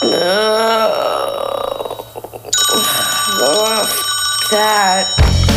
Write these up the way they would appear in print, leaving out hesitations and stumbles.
That.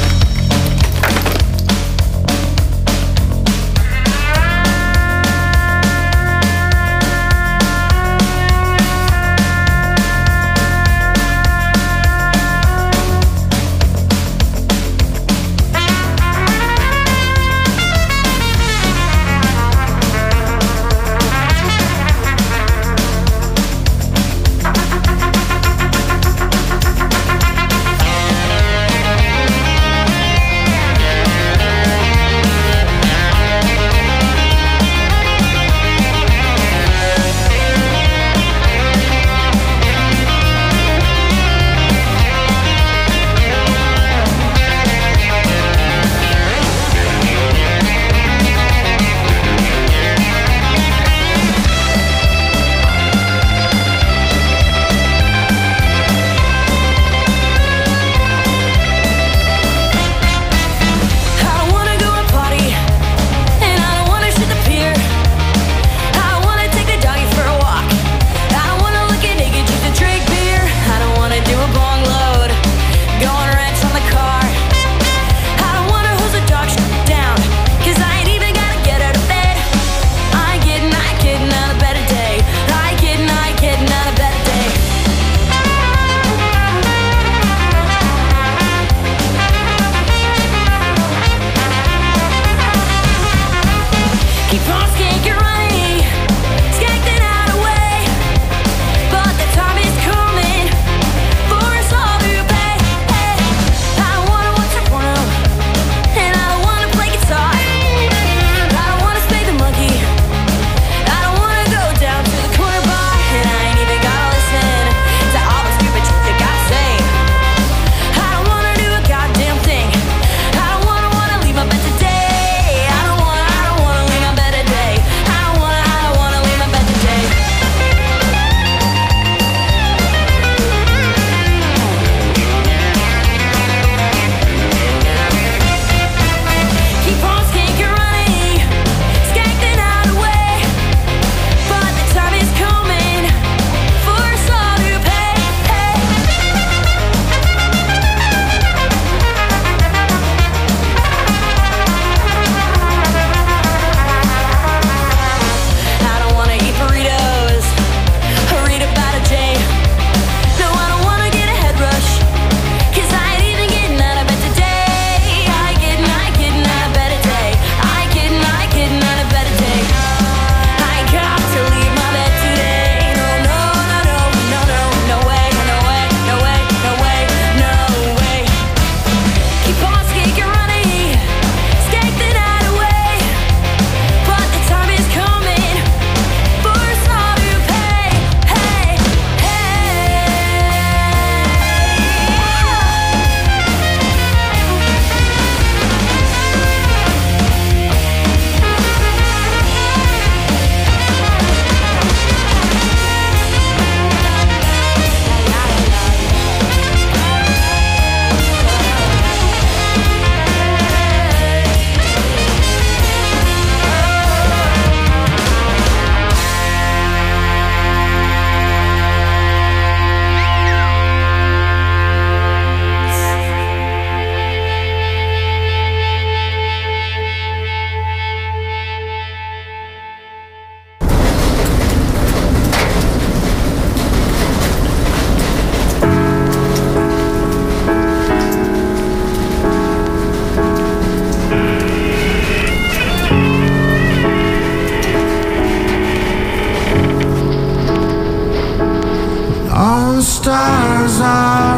stars are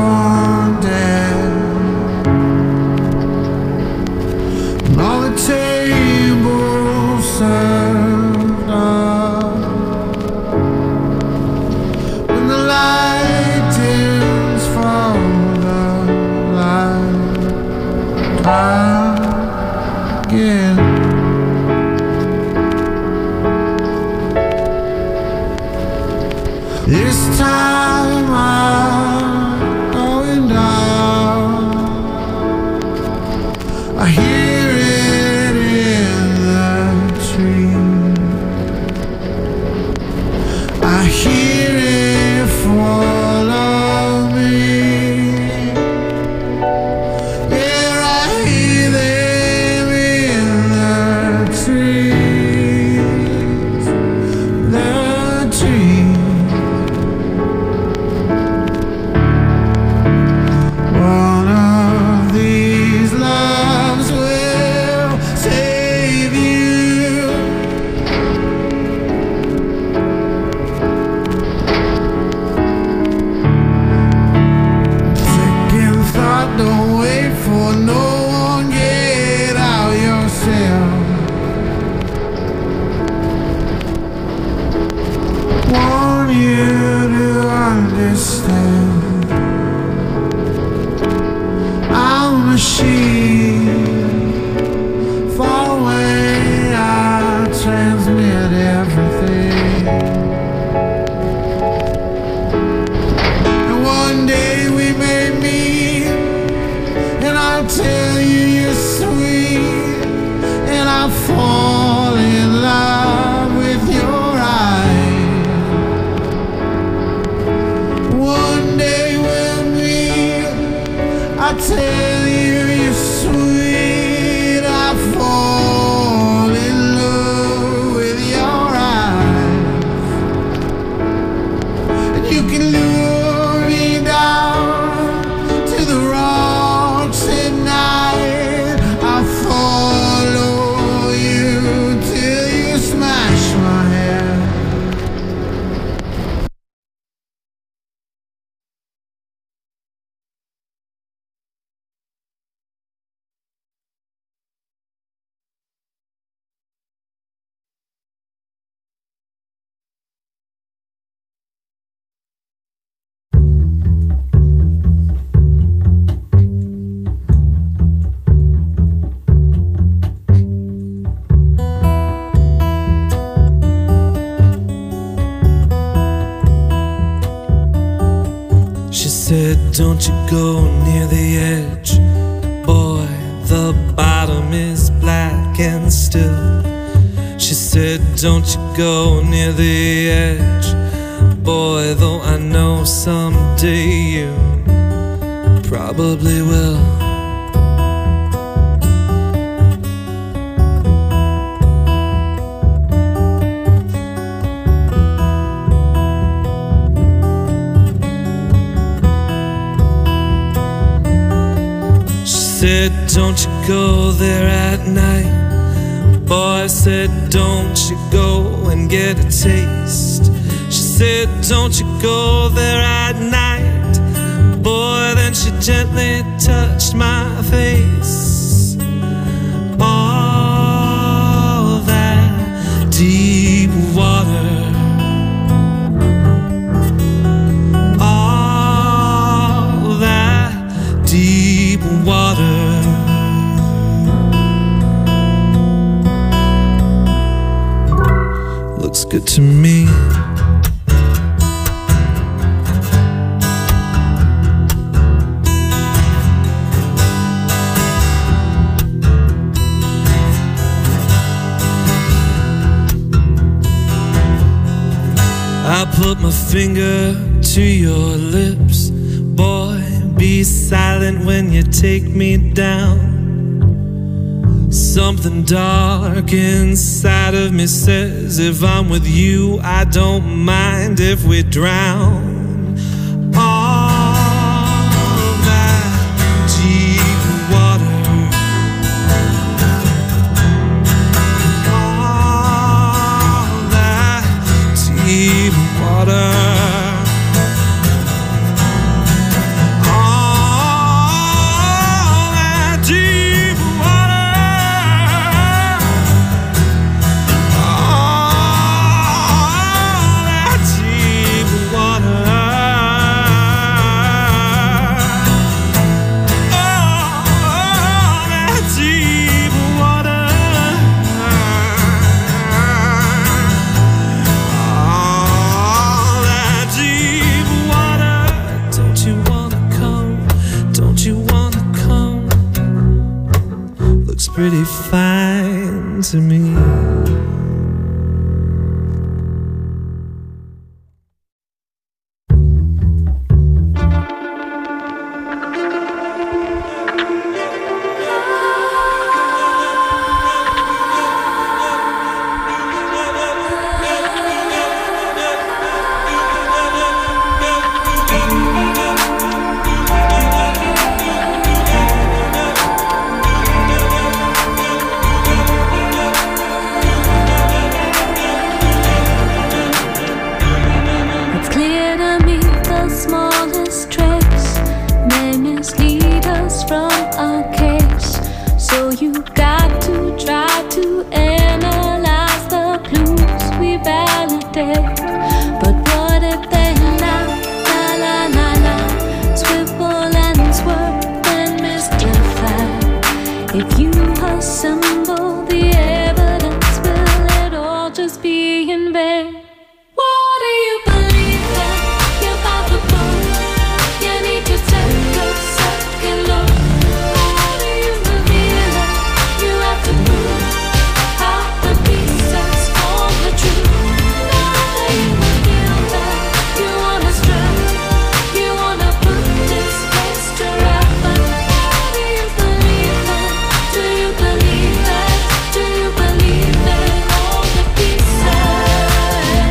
born dead, and all the tables served up. When the light dims from the light again, this time I'm going down. I hear it in the tree. I hear it don't you go near the edge. Boy, the bottom is black and still. She said, don't you go near the edge. Boy, though I know someday you probably will. Said, don't you go there at night. Boy said, don't you go and get a taste. She said, don't you go there at night. Boy, then she gently touched my face. All that deep water, all that deep water. Looks good to me. I put my finger to your lips. Boy, be silent when you take me down. Something dark inside of me says, if I'm with you, I don't mind if we drown. All that deep water, all that deep water. Pretty fine to me. Do you believe that all the pieces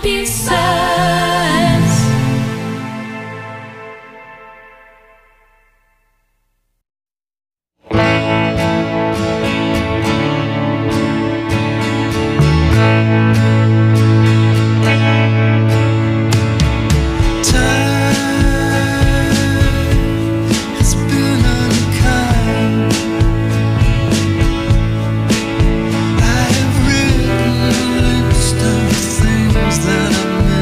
pieces. That I miss.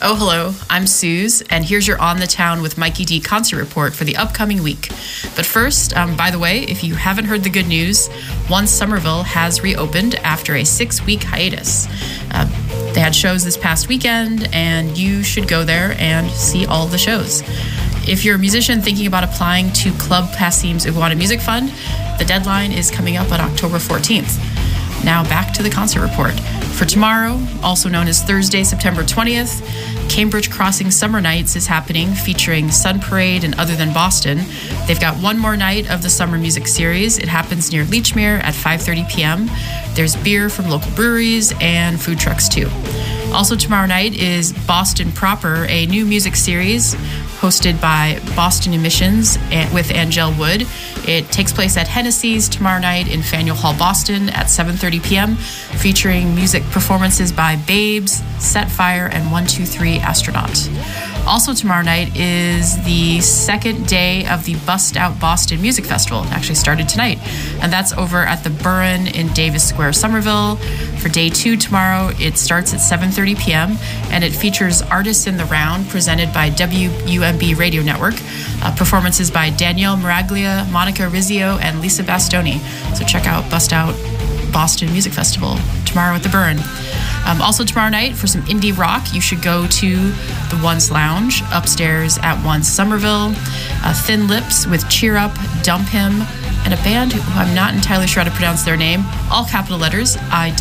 Oh, hello, I'm Suze, and here's your On the Town with Mikey D concert report for the upcoming week. But first, by the way, if you haven't heard the good news, Once Somerville has reopened after a 6-week hiatus. They had shows this past weekend, and you should go there and see all the shows. If you're a musician thinking about applying to Club Passim's Iguana Music Fund, the deadline is coming up on October 14th. Now back to the concert report. For tomorrow, also known as Thursday, September 20th, Cambridge Crossing Summer Nights is happening, featuring Sun Parade and Other Than Boston. They've got one more night of the summer music series. It happens near Lechmere at 5:30 p.m. There's beer from local breweries and food trucks too. Also tomorrow night is Boston Proper, a new music series hosted by Boston Emissions with Angel Wood. It takes place at Hennessy's tomorrow night in Faneuil Hall, Boston at 7:30 p.m., featuring music performances by Babes, Setfire, and 123 Astronaut. Also tomorrow night is the second day of the Bust Out Boston Music Festival. It actually started tonight, and that's over at the Burren in Davis Square, Somerville. For day 2 tomorrow, it starts at 7:30 p.m., and it features Artists in the Round presented by WUMB Radio Network, performances by Danielle Miraglia, Monica Rizzio, and Lisa Bastoni. So check out Bust Out Boston Music Festival tomorrow at the Burren. Also tomorrow night, for some indie rock, you should go to the Once Lounge upstairs at Once Somerville. Thin Lips with Cheer Up, Dump Him, and a band who I'm not entirely sure how to pronounce their name, all capital letters,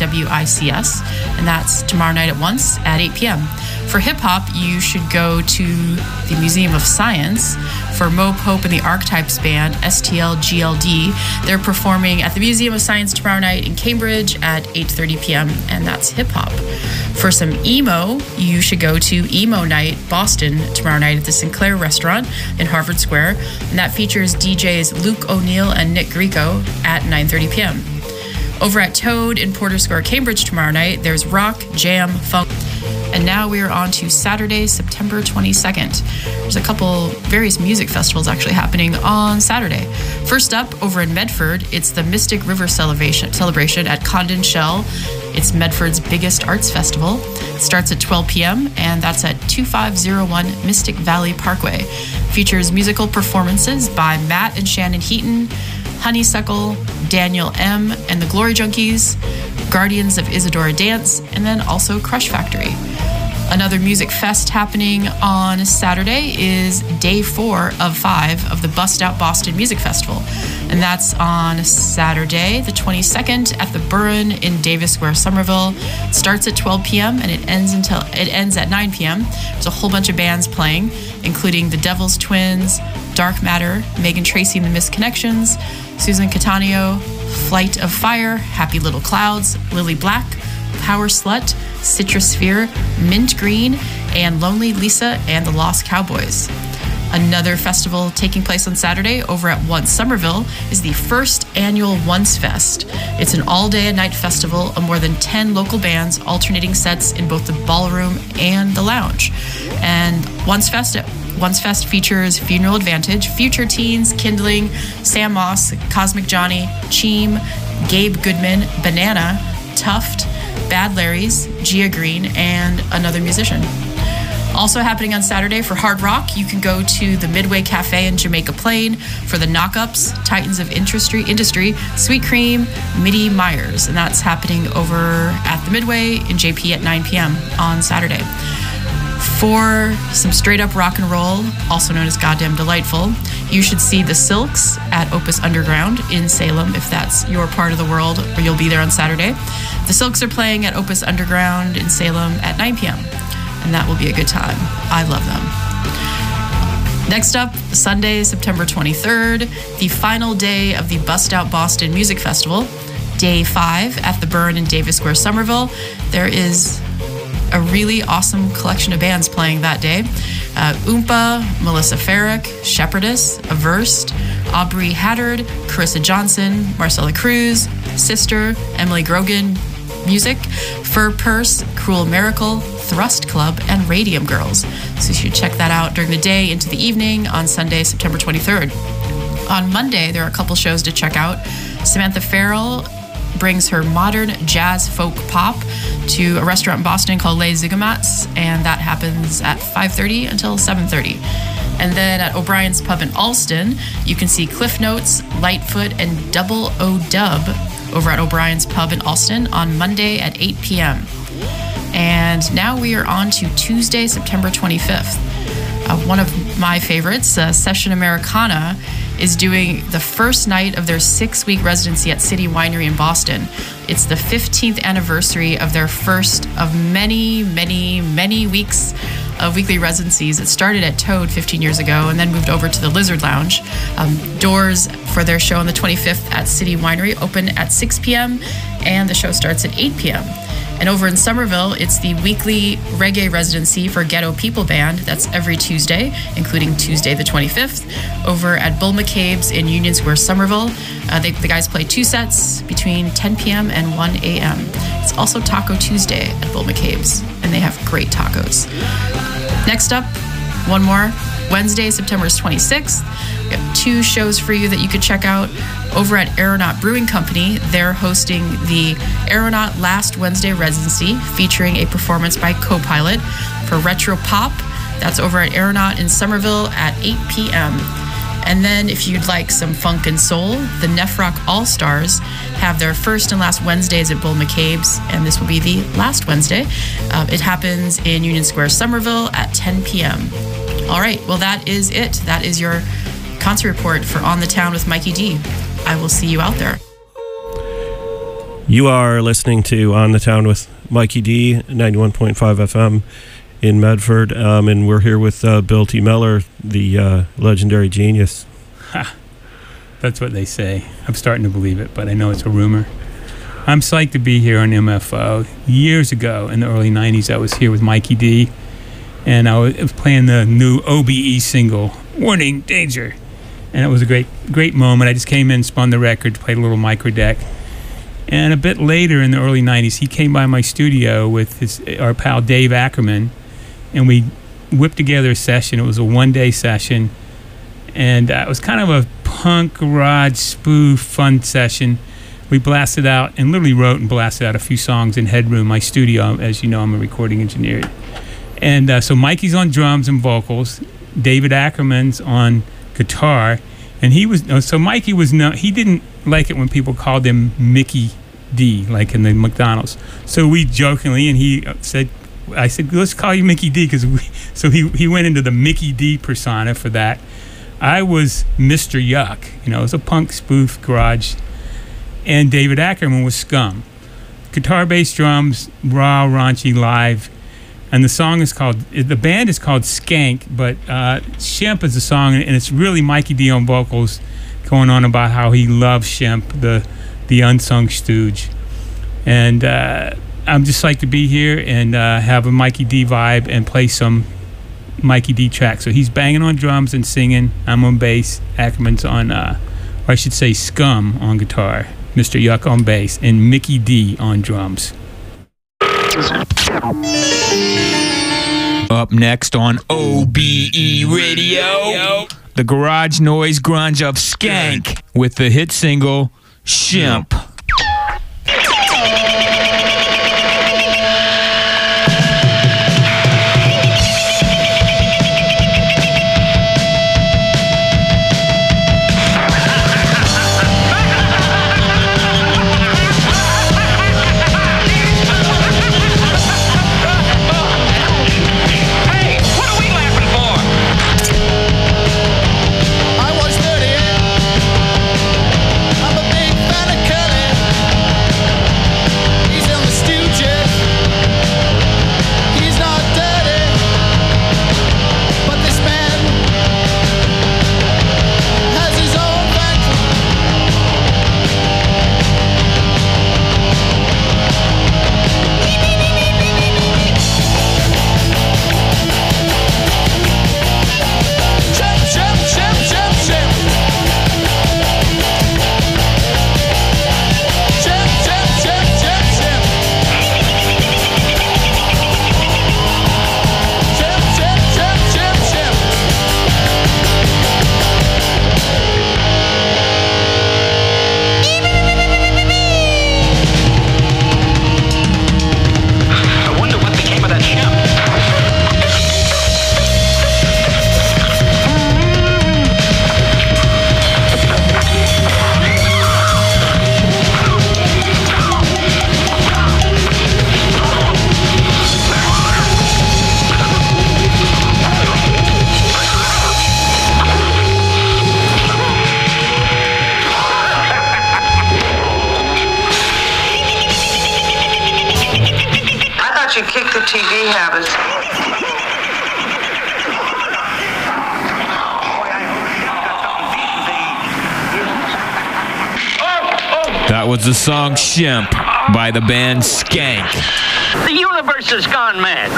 IWICS, and that's tomorrow night at Once at 8 p.m. For hip-hop, you should go to the Museum of Science for Mo Pope and the Archetypes band, STL-GLD. They're performing at the Museum of Science tomorrow night in Cambridge at 8:30 p.m., and that's hip-hop. For some emo, you should go to Emo Night Boston tomorrow night at the Sinclair Restaurant in Harvard Square, and that features DJs Luke O'Neill and Nick Grieco at 9:30 p.m. Over at Toad in Porter Square, Cambridge tomorrow night, there's rock, jam, funk. And now we are on to Saturday, September 22nd. There's a couple various music festivals actually happening on Saturday. First up, over in Medford, it's the Mystic River celebration at Condon Shell. It's Medford's biggest arts festival. It starts at 12 p.m. and that's at 2501 Mystic Valley Parkway. Features musical performances by Matt and Shannon Heaton, Honeysuckle, Daniel M. and the Glory Junkies, Guardians of Isadora Dance, and then also Crush Factory. Another music fest happening on Saturday is day 4 of 5 of the Bust Out Boston Music Festival. And that's on Saturday, the 22nd at the Burren in Davis Square, Somerville. It starts at 12 p.m. and it ends at 9 p.m. There's a whole bunch of bands playing, including the Devil's Twins, Dark Matter, Megan Tracy and the Misconnections, Susan Cattaneo, Flight of Fire, Happy Little Clouds, Lily Black, Power Slut, Citrosphere, Mint Green, and Lonely Lisa and the Lost Cowboys. Another festival taking place on Saturday over at Once Somerville is the first annual Once Fest. It's an all-day and night festival of more than 10 local bands alternating sets in both the ballroom and the lounge. And Once Fest features Funeral Advantage, Future Teens, Kindling, Sam Moss, Cosmic Johnny, Cheem, Gabe Goodman, Banana, Tuft, Bad Larry's, Gia Green, and another musician. Also happening on Saturday for hard rock, you can go to the Midway Cafe in Jamaica Plain for the Knockups, Titans of Industry, Sweet Cream, Mitty Myers, and that's happening over at the Midway in JP at 9 p.m. on Saturday. For some straight up rock and roll, also known as Goddamn Delightful, you should see the Silks at Opus Underground in Salem if that's your part of the world, or you'll be there on Saturday. The Silks are playing at Opus Underground in Salem at 9 p.m. and that will be a good time. I love them. Next up, Sunday, September 23rd, the final day of the Bust Out Boston Music Festival, day 5 at the Burren in Davis Square, Somerville. There is a really awesome collection of bands playing that day. Oompa, Melissa Farrick, Shepherdess, Averst, Aubrey Haddard, Carissa Johnson, Marcella Cruz, Sister, Emily Grogan, Music, Fur Purse, Cruel Miracle, Thrust Club, and Radium Girls. So you should check that out during the day into the evening on Sunday, September 23rd. On Monday, there are a couple shows to check out. Samantha Farrell brings her modern jazz folk pop to a restaurant in Boston called Les Zigomats, and that happens at 5:30 until 7:30. And then at O'Brien's Pub in Allston, you can see Cliff Notes, Lightfoot, and Double O Dub over at O'Brien's Pub in Allston on Monday at 8 p.m. And now we are on to Tuesday, September 25th. One of my favorites, Session Americana, is doing the first night of their 6-week residency at City Winery in Boston. It's the 15th anniversary of their first of many, many, many weeks of weekly residencies. It started at Toad 15 years ago and then moved over to the Lizard Lounge. Doors for their show on the 25th at City Winery open at 6 p.m. and the show starts at 8 p.m. And over in Somerville, it's the weekly reggae residency for Ghetto People Band. That's every Tuesday, including Tuesday the 25th, over at Bull McCabe's in Union Square, Somerville. The guys play 2 sets between 10 p.m. and 1 a.m. It's also Taco Tuesday at Bull McCabe's, and they have great tacos. Next up, one more. Wednesday, September 26th. We have 2 shows for you that you could check out. Over at Aeronaut Brewing Company, they're hosting the Aeronaut Last Wednesday Residency, featuring a performance by Copilot for Retro Pop. That's over at Aeronaut in Somerville at 8 p.m. And then if you'd like some funk and soul, the Nefrock All-Stars have their first and last Wednesdays at Bull McCabe's, and this will be the last Wednesday. It happens in Union Square, Somerville at 10 p.m. All right, well, that is it. That is your concert report for On the Town with Mikey D. I will see you out there. You are listening to On the Town with Mikey D, 91.5 FM in Medford, and we're here with Bill T. Meller, the legendary genius. Ha! That's what they say. I'm starting to believe it, but I know it's a rumor. I'm psyched to be here on MFO. Years ago, in the early 90s, I was here with Mikey D, and I was playing the new OBE single, Warning, Danger. And it was a great moment. I just came in, spun the record, played a little micro deck. And a bit later in the early 90s, he came by my studio with our pal Dave Ackerman, and we whipped together a session. It was a one-day session, and it was kind of a punk, garage, spoof, fun session. We blasted out and literally wrote and blasted out a few songs in Headroom, my studio. As you know, I'm a recording engineer. And so Mikey's on drums and vocals. David Ackerman's on guitar, and Mikey was he didn't like it when people called him Mickey D, like in the McDonald's. So we jokingly, and I said, let's call you Mickey D, so he went into the Mickey D persona for that. I was Mr. Yuck, it was a punk spoof garage, and David Ackerman was Scum. Guitar, bass, drums, raw, raunchy, live. And the band is called Skank, but Shemp is the song, and it's really Mikey D on vocals going on about how he loves Shemp, the unsung stooge. And I'm just psyched to be here and have a Mikey D vibe and play some Mikey D tracks. So he's banging on drums and singing. I'm on bass. Ackerman's on, or I should say Scum on guitar, Mr. Yuck on bass, and Mickey D on drums. Up next on OBE Radio, the garage noise grunge of Skank with the hit single Shemp. I was 38. I'm a big fan of Kelly. gay habits. That was the song Shemp by the band Skank. The universe has gone mad.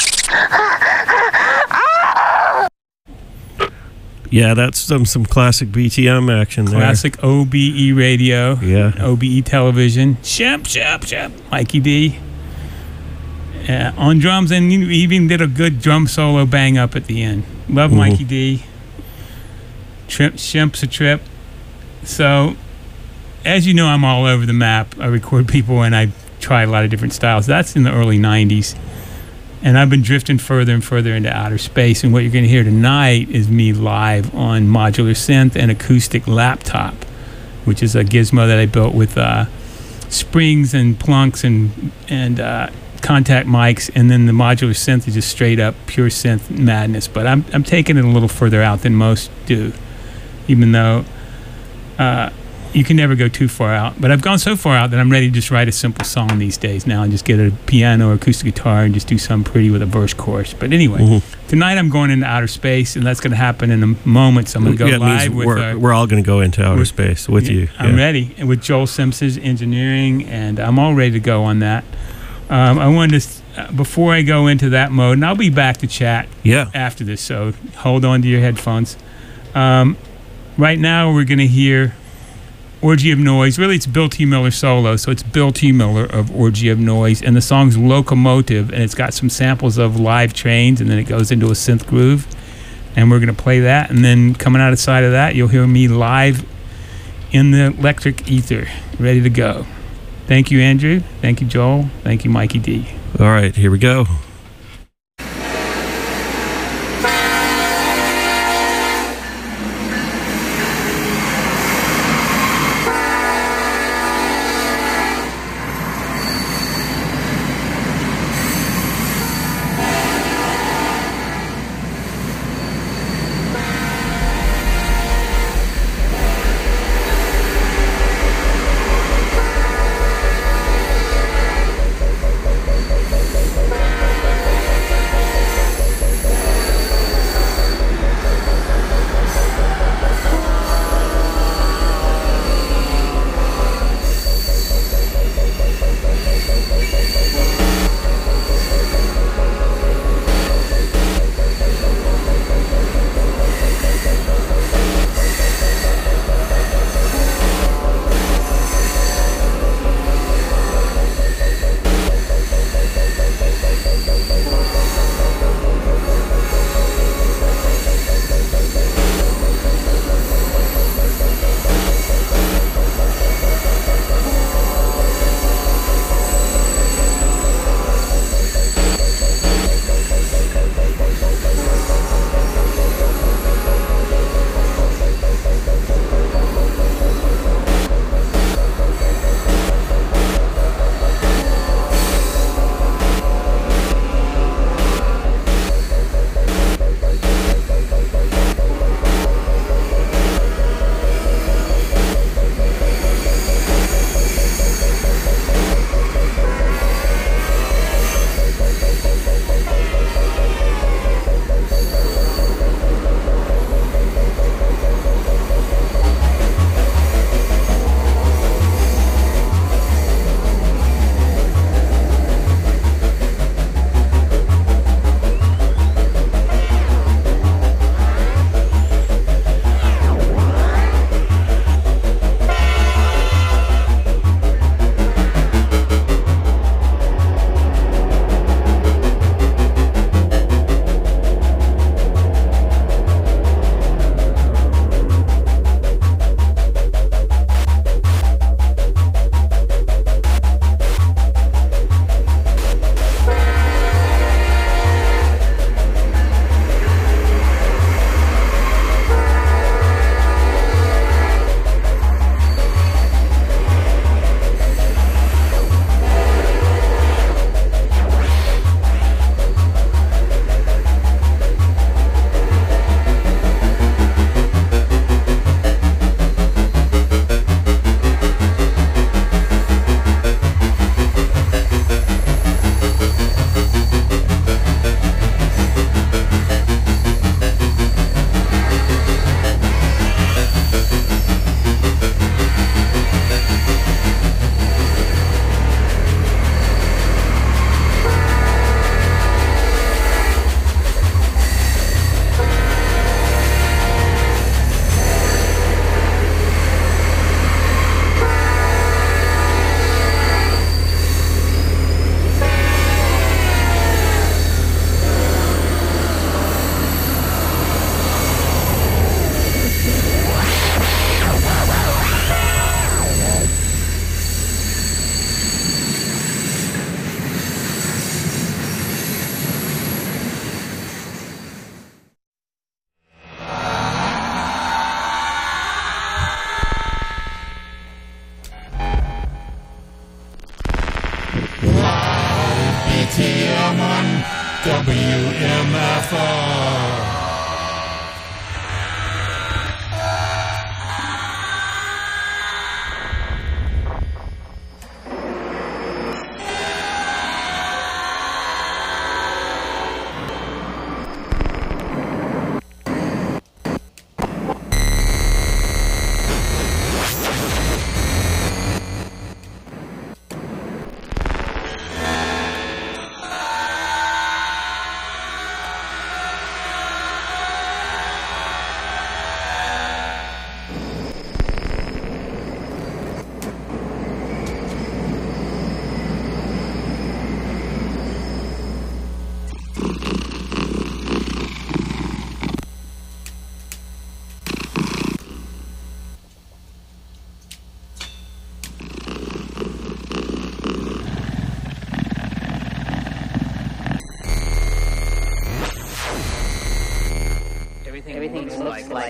Yeah, that's some classic BTM action there. Classic OBE radio. Yeah. OBE television. Shemp. Mikey D. On drums, and he even did a good drum solo bang up at the end. Love Mikey D. Shemp's a trip. So, as you know, I'm all over the map. I record people and I try a lot of different styles. That's in the early 90s. And I've been drifting further and further into outer space. And what you're going to hear tonight is me live on modular synth and acoustic laptop, which is a gizmo that I built with springs and plunks and contact mics. And then the modular synth is just straight up pure synth madness. But I'm taking it a little further out than most do, even though you can never go too far out. But I've gone so far out that I'm ready to just write a simple song these days now and just get a piano or acoustic guitar and just do something pretty with a verse chorus. But anyway, tonight I'm going into outer space, and that's going to happen in a moment. So I'm going to go live with... We're all going to go into outer space with you. I'm ready. And with Joel Simpson's engineering, and I'm all ready to go on that. I wanted to... before I go into that mode, and I'll be back to chat after this, so hold on to your headphones. Right now we're going to hear Orgy of Noise. Really, it's Bill T. Miller solo, so it's Bill T. Miller of Orgy of Noise, and the song's Locomotive, and it's got some samples of live trains, and then it goes into a synth groove, and we're going to play that, and then coming out of the side of that, you'll hear me live in the electric ether, ready to go. Thank you, Andrew. Thank you, Joel. Thank you, Mikey D. All right, here we go.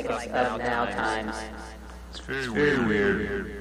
like of now times. It's very weird.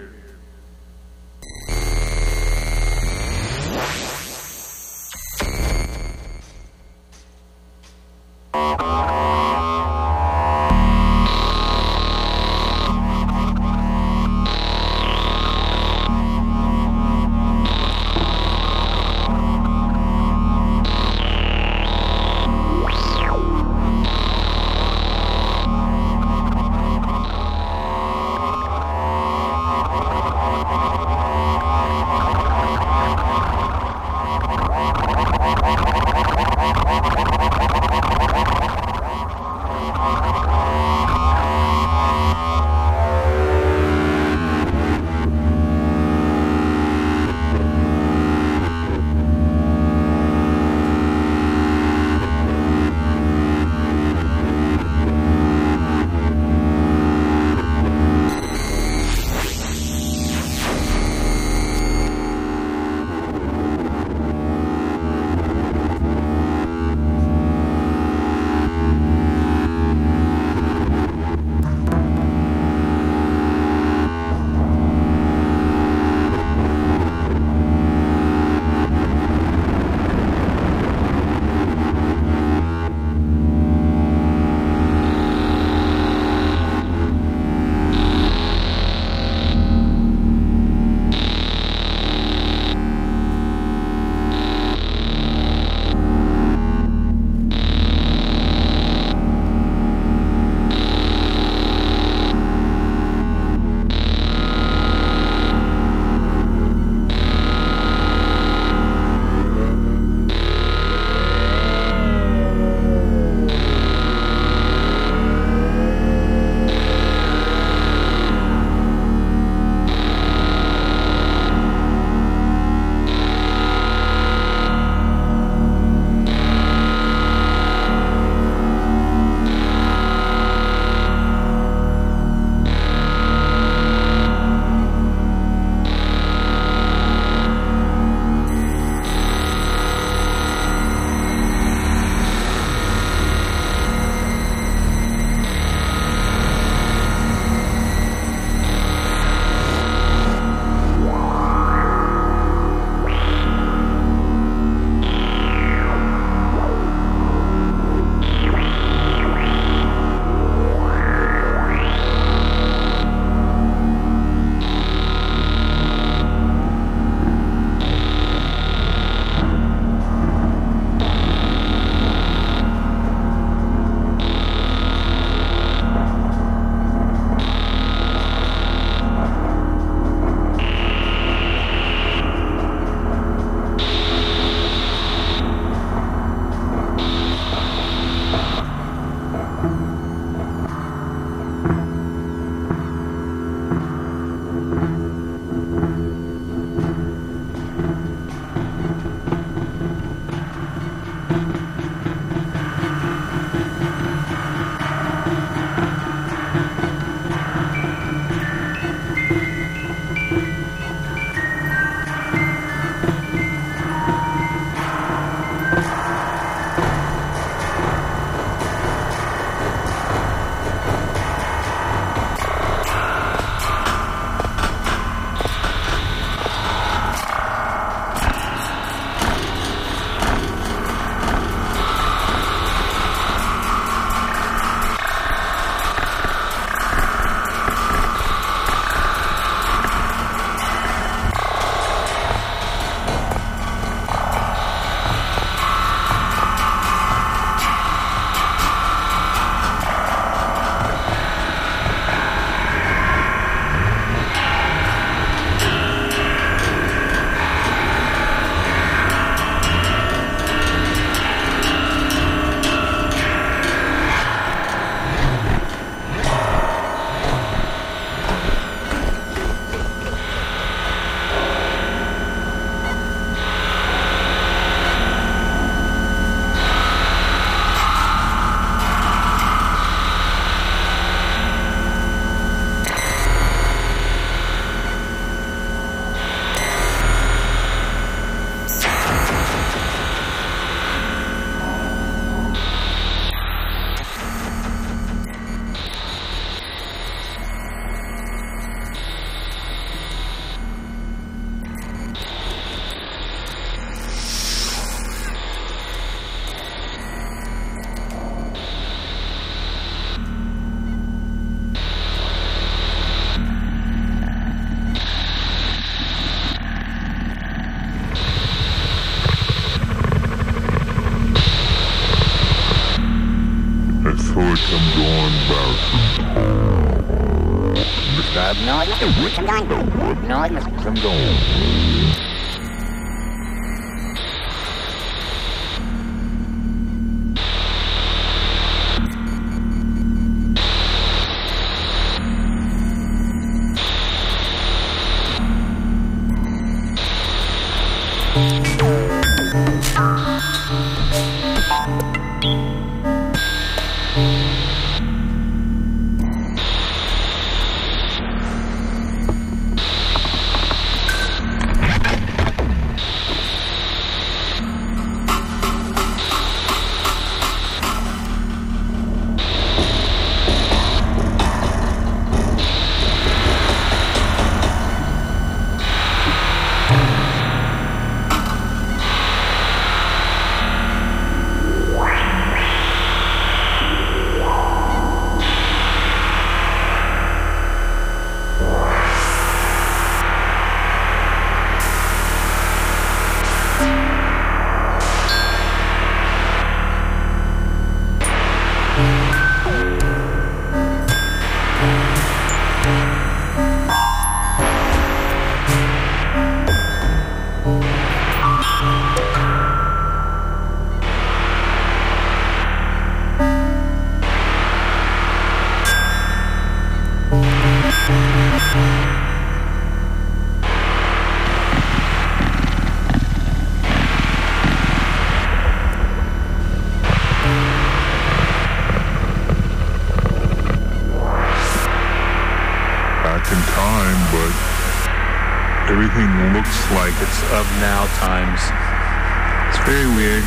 Back in time, but everything looks like it's of now times. It's very weird.